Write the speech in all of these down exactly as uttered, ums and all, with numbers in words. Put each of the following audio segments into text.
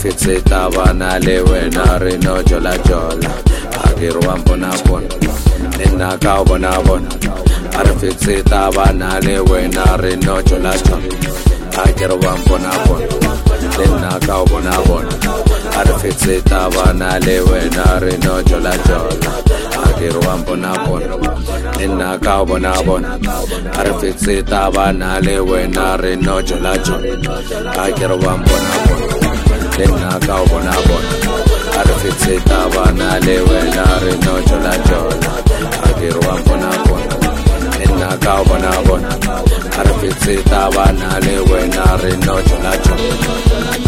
fetse tabana le wena re no jola jola a ke re wa mpona bona le nna ka o bona bona a re fetse tabana le wena re no jola jola a ke re wa mpona bona le nna ka o bona bona a re fetse tabana le wena re no jola jola a ke re wa mpona bona le nna ka o bona bona a re fetse tabana le wena re no jola jola a ke re wa mpona bona le nna ka o bona bona a re fetse tabana le wena re no jola jola a ke re wa mpona bona le nna ka o bona bona a re fetse tabana le wena re no jola jola.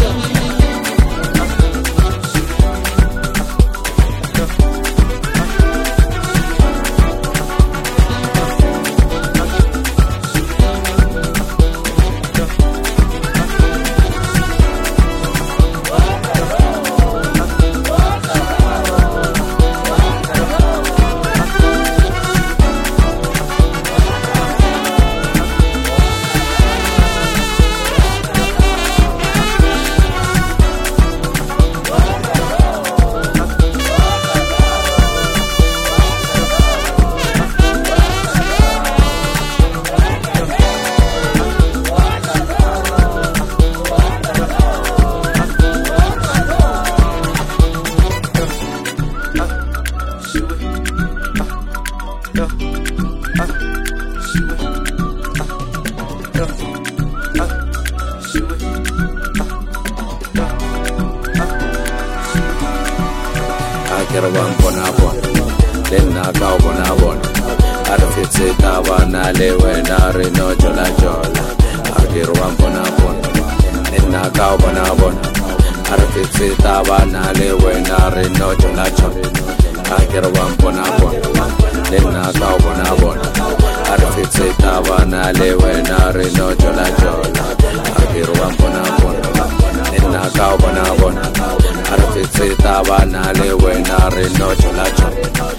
Ke re wa mpona bona le nna ka o bona bona a re fetse tabana le wena re no jola jola a ke re wa mpona bona le nna ka o bona bona a re fetse tabana le wena re no jola jola a ke re wa mpona bona le nna ka o bona bona a re fetse tabana le wena re no jola jola a ke re wa mpona bona le nna ka o bona bona a re fetse tabana le wena re no jola jola.